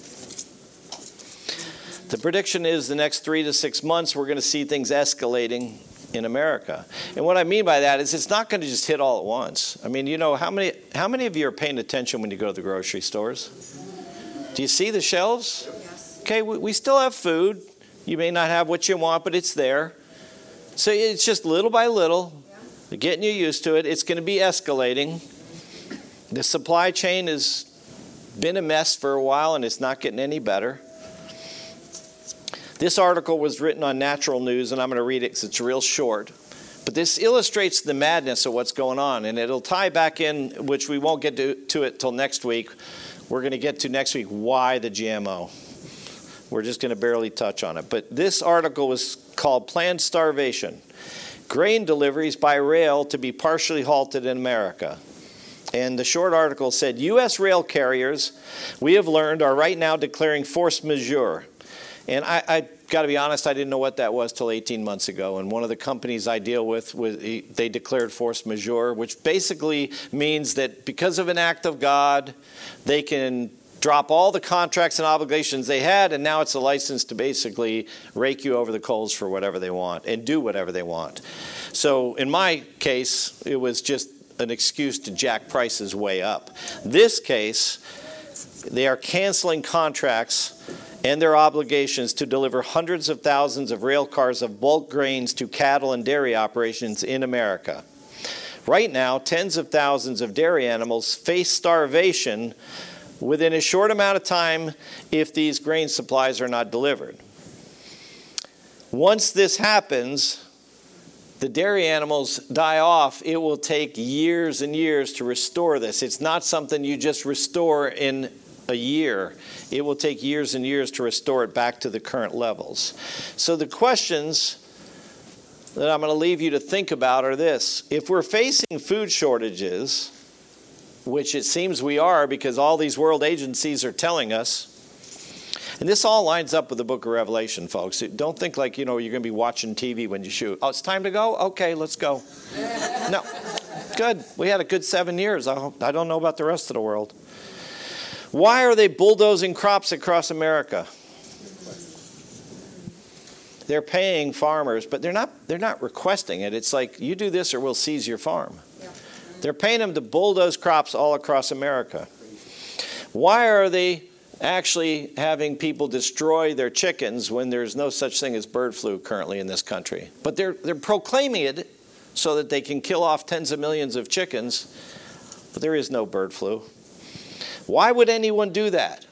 The prediction is the next three to six months we're going to see things escalating in America. And what I mean by that is it's not going to just hit all at once. I mean, you know, how many how many of you are paying attention when you go to the grocery stores? Do you see the shelves? Okay, we, we still have food. You may not have what you want, but it's there. So it's just little by little, yeah. getting you used to it. It's going to be escalating. The supply chain has been a mess for a while, and it's not getting any better. This article was written on Natural News, and I'm going to read it because it's real short. But this illustrates the madness of what's going on, and it'll tie back in, which we won't get to, to it till next week. We're going to get to next week why the G M O. We're just going to barely touch on it. But this article was called Planned Starvation. Grain deliveries by rail to be partially halted in America. And the short article said, U S rail carriers, we have learned, are right now declaring force majeure. And I, I got to be honest, I didn't know what that was till eighteen months ago. And one of the companies I deal with, was, they declared force majeure, which basically means that because of an act of God, they can drop all the contracts and obligations they had, and now it's a license to basically rake you over the coals for whatever they want and do whatever they want. So in my case, it was just an excuse to jack prices way up. This case, they are canceling contracts and their obligations to deliver hundreds of thousands of rail cars of bulk grains to cattle and dairy operations in America. Right now, tens of thousands of dairy animals face starvation within a short amount of time if these grain supplies are not delivered. Once this happens, the dairy animals die off. It will take years and years to restore this. It's not something you just restore in a year. It will take years and years to restore it back to the current levels. So the questions that I'm going to leave you to think about are this. If we're facing food shortages, which it seems we are because all these world agencies are telling us, and this all lines up with the book of Revelation, folks. Don't think like, you know, you're going to be watching T V when you shoot. Oh, it's time to go? Okay, let's go. No. Good. We had a good seven years. I, hope, I don't know about the rest of the world. Why are they bulldozing crops across America? They're paying farmers, but they're not, they're not requesting it. It's like, you do this or we'll seize your farm. They're paying them to bulldoze crops all across America. Why are they actually having people destroy their chickens when there's no such thing as bird flu currently in this country? But they're, they're proclaiming it so that they can kill off tens of millions of chickens, but there is no bird flu. Why would anyone do that?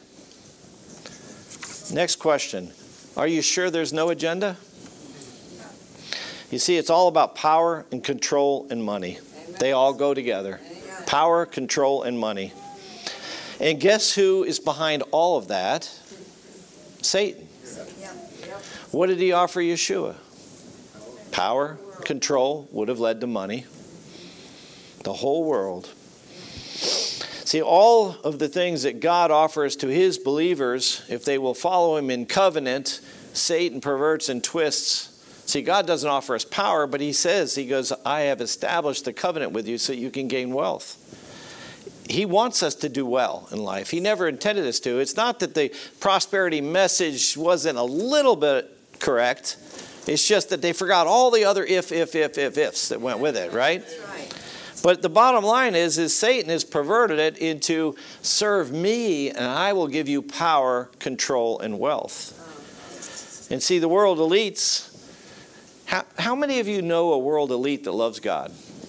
Next question. Are you sure there's no agenda? You see, it's all about power and control and money. They all go together. Power, control, and money. And guess who is behind all of that? Satan. What did he offer Yeshua? Power, control would have led to money. The whole world. See, all of the things that God offers to his believers, if they will follow him in covenant, Satan perverts and twists. See, God doesn't offer us power, but he says, he goes, I have established the covenant with you so you can gain wealth. He wants us to do well in life. He never intended us to. It's not that the prosperity message wasn't a little bit correct. It's just that they forgot all the other if, if, if, if, ifs that went with it, right? That's right. But the bottom line is, is Satan has perverted it into serve me and I will give you power, control, and wealth. And see, the world elites, how, how many of you know a world elite that loves God?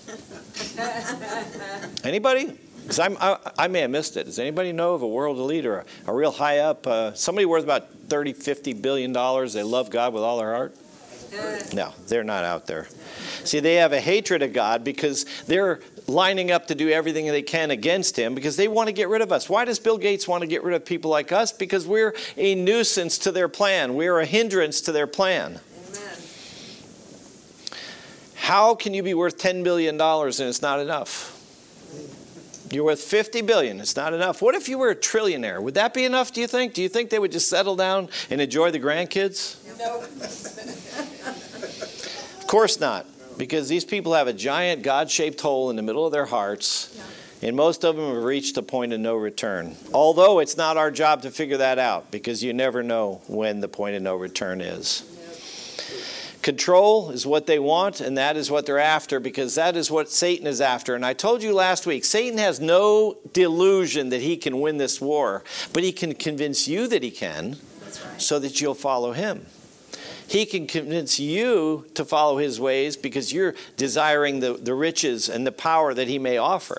Anybody? Because I, I may have missed it. Does anybody know of a world elite or a, a real high up, uh, somebody worth about thirty, fifty billion dollars, they love God with all their heart? No, they're not out there. See, they have a hatred of God because they're lining up to do everything they can against him because they want to get rid of us. Why does Bill Gates want to get rid of people like us? Because we're a nuisance to their plan. We're a hindrance to their plan. Amen. How can you be worth ten billion dollars and it's not enough? You're worth fifty billion dollars. It's not enough. What if you were a trillionaire? Would that be enough, do you think? Do you think they would just settle down and enjoy the grandkids? Nope. Of course not. Because these people have a giant God-shaped hole in the middle of their hearts, and most of them have reached a point of no return. Although it's not our job to figure that out, because you never know when the point of no return is. Control is what they want, and that is what they're after, because that is what Satan is after. And I told you last week, Satan has no delusion that he can win this war, but he can convince you that he can, so that you'll follow him. He can convince you to follow his ways because you're desiring the, the riches and the power that he may offer.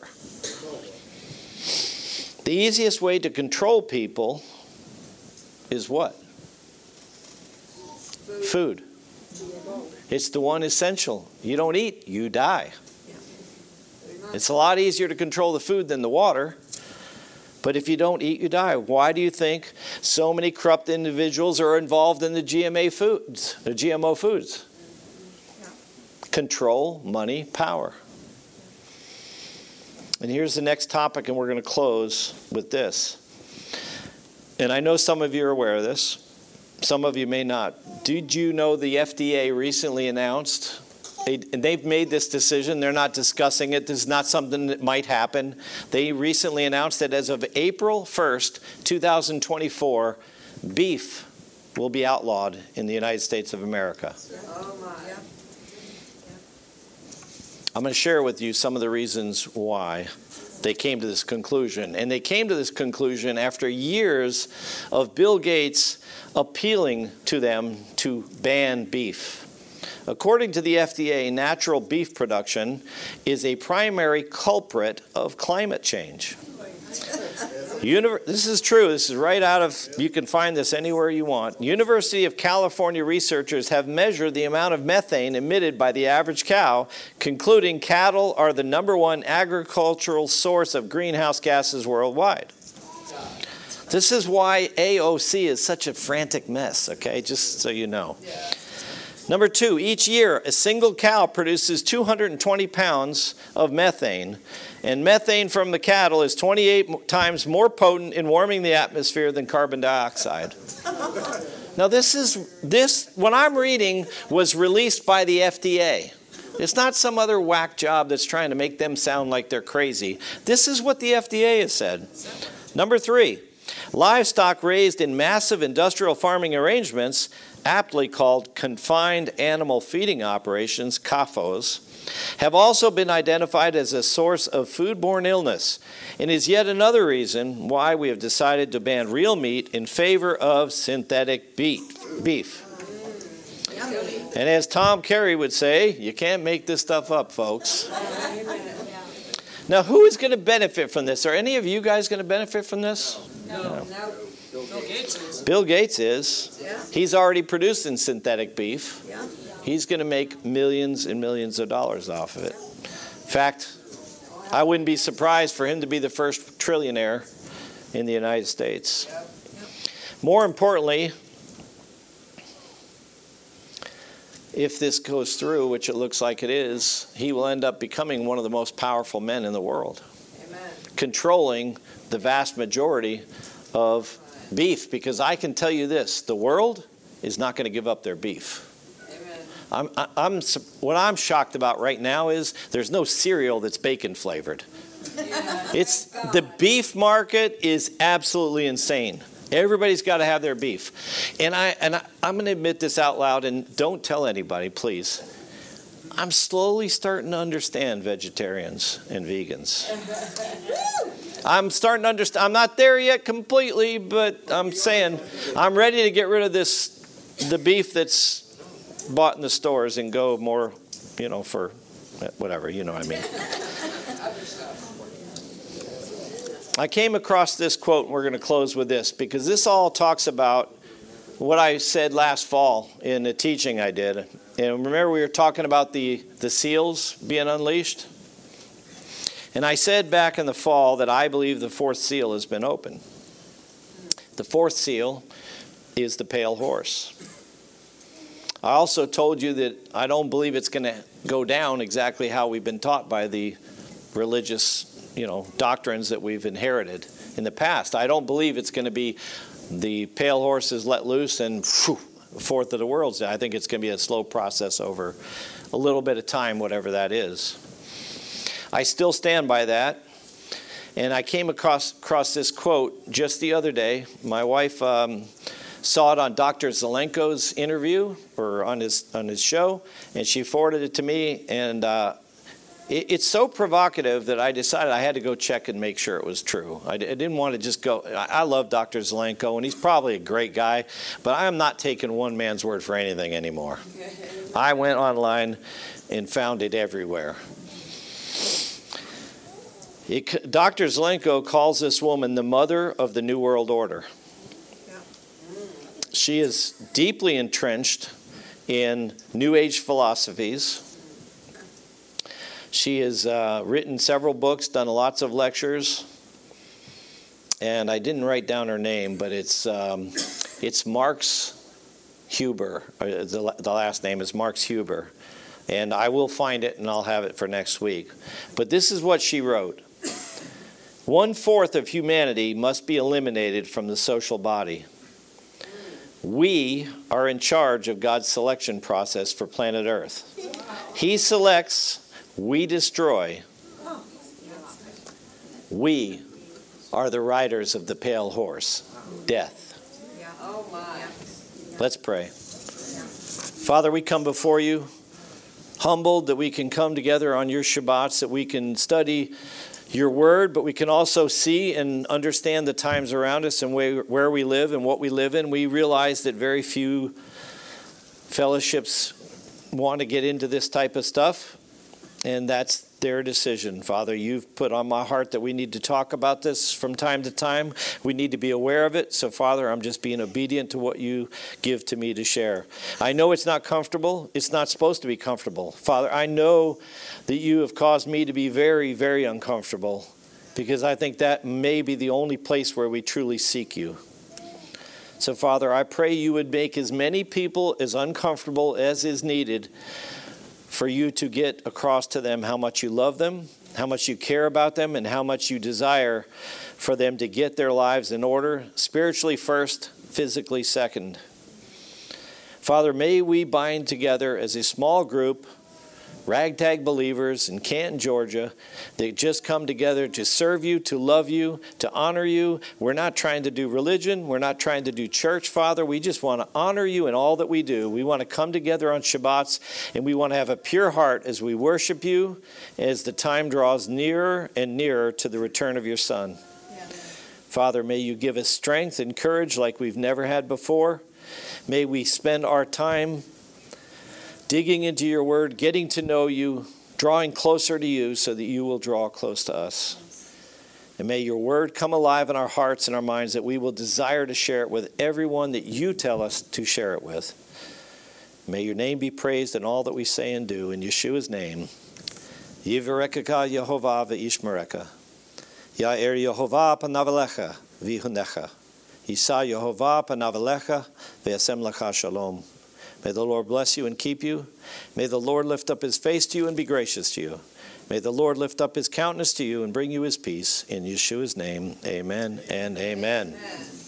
The easiest way to control people is what? Food. It's the one essential. You don't eat, you die. It's a lot easier to control the food than the water. But if you don't eat, you die. Why do you think so many corrupt individuals are involved in the G M A foods, the G M O foods? Control, money, power. And here's the next topic, and we're going to close with this. And I know some of you are aware of this. Some of you may not. Did you know the F D A recently announced, they, and they've made this decision, they're not discussing it, this is not something that might happen. They recently announced that as of April first, two thousand twenty-four, beef will be outlawed in the United States of America. Oh, my. I'm going to share with you some of the reasons why they came to this conclusion. And they came to this conclusion after years of Bill Gates appealing to them to ban beef. According to the F D A, natural beef production is a primary culprit of climate change. Univer- this is true. This is right out of, you can find this anywhere you want. University of California researchers have measured the amount of methane emitted by the average cow, concluding cattle are the number one agricultural source of greenhouse gases worldwide. This is why A O C is such a frantic mess, okay? Just so you know. Number two, each year a single cow produces two hundred twenty pounds of methane, and methane from the cattle is twenty-eight times more potent in warming the atmosphere than carbon dioxide. Now this is, this, what I'm reading was released by the F D A. It's not some other whack job that's trying to make them sound like they're crazy. This is what the F D A has said. Number three, livestock raised in massive industrial farming arrangements, aptly called confined animal feeding operations, C A F Os, have also been identified as a source of foodborne illness, and is yet another reason why we have decided to ban real meat in favor of synthetic beef. And as Tom Carey would say, you can't make this stuff up, folks. Now, who is going to benefit from this? Are any of you guys going to benefit from this? No. No. Bill Gates is. Bill Gates is. Yeah. He's already producing synthetic beef. Yeah. He's going to make millions and millions of dollars off of it. In fact, I wouldn't be surprised for him to be the first trillionaire in the United States. More importantly, if this goes through, which it looks like it is, he will end up becoming one of the most powerful men in the world, Amen. controlling the vast majority of beef. Because I can tell you this, the world is not going to give up their beef. I'm, I'm, what I'm shocked about right now is there's no cereal that's bacon flavored. Yeah. It's the beef market is absolutely insane. Everybody's got to have their beef. And, I, and I, I'm going to admit this out loud, and don't tell anybody, please. I'm slowly starting to understand vegetarians and vegans. I'm starting to understand. I'm not there yet completely, but I'm saying I'm ready to get rid of this, the beef that's bought in the stores, and go more, you know, for whatever, you know what I mean. I came across this quote, and we're going to close with this, because this all talks about what I said last fall in the teaching I did. And remember, we were talking about the, the seals being unleashed? And I said back in the fall that I believe the fourth seal has been opened. The fourth seal is the pale horse. I also told you that I don't believe it's going to go down exactly how we've been taught by the religious, you know, doctrines that we've inherited in the past. I don't believe it's going to be the pale horse is let loose and whew, a fourth of the world's. I think it's going to be a slow process over a little bit of time, whatever that is. I still stand by that. And I came across, across this quote just the other day. My wife um, saw it on Doctor Zelenko's interview, or on his on his show, and she forwarded it to me. And uh, it, it's so provocative that I decided I had to go check and make sure it was true. I, I didn't want to just go. I, I love Doctor Zelenko, and he's probably a great guy, but I am not taking one man's word for anything anymore. I went online and found it everywhere. It, Doctor Zelenko calls this woman the mother of the New World Order. She is deeply entrenched in New Age philosophies. She has uh, written several books, done lots of lectures, and I didn't write down her name, but it's um, it's Marx Huber. The, the last name is Marx Huber, and I will find it and I'll have it for next week. But this is what she wrote. One-fourth of humanity must be eliminated from the social body. We are in charge of God's selection process for planet Earth. He selects, we destroy. We are the riders of the pale horse, death. Oh, my. Let's pray. Father, we come before you, humbled that we can come together on your Shabbats, that we can study your word, but we can also see and understand the times around us and where, where we live and what we live in. We realize that very few fellowships want to get into this type of stuff, and that's their decision. Father, you've put on my heart that we need to talk about this from time to time. We need to be aware of it. So, Father, I'm just being obedient to what you give to me to share. I know it's not comfortable. It's not supposed to be comfortable. Father, I know that you have caused me to be very, very uncomfortable, because I think that may be the only place where we truly seek you. So, Father, I pray you would make as many people as uncomfortable as is needed for you to get across to them how much you love them, how much you care about them, and how much you desire for them to get their lives in order, spiritually first, physically second. Father, may we bind together as a small group, ragtag believers in Canton, Georgia, that just come together to serve you, to love you, to honor you. We're not trying to do religion. We're not trying to do church, Father. We just want to honor you in all that we do. We want to come together on Shabbats, and we want to have a pure heart as we worship you, as the time draws nearer and nearer to the return of your Son. Yeah. Father, may you give us strength and courage like we've never had before. May we spend our time digging into your word, getting to know you, drawing closer to you so that you will draw close to us. And may your word come alive in our hearts and our minds, that we will desire to share it with everyone that you tell us to share it with. May your name be praised in all that we say and do. In Yeshua's name. Yivarekaka Yehovah ve'ishmereka. Ya'er Yehovah panavalecha vihunecha. Yisa Yehovah panavalecha ve'asem lecha shalom. May the Lord bless you and keep you. May the Lord lift up his face to you and be gracious to you. May the Lord lift up his countenance to you and bring you his peace. In Yeshua's name, amen and amen. Amen.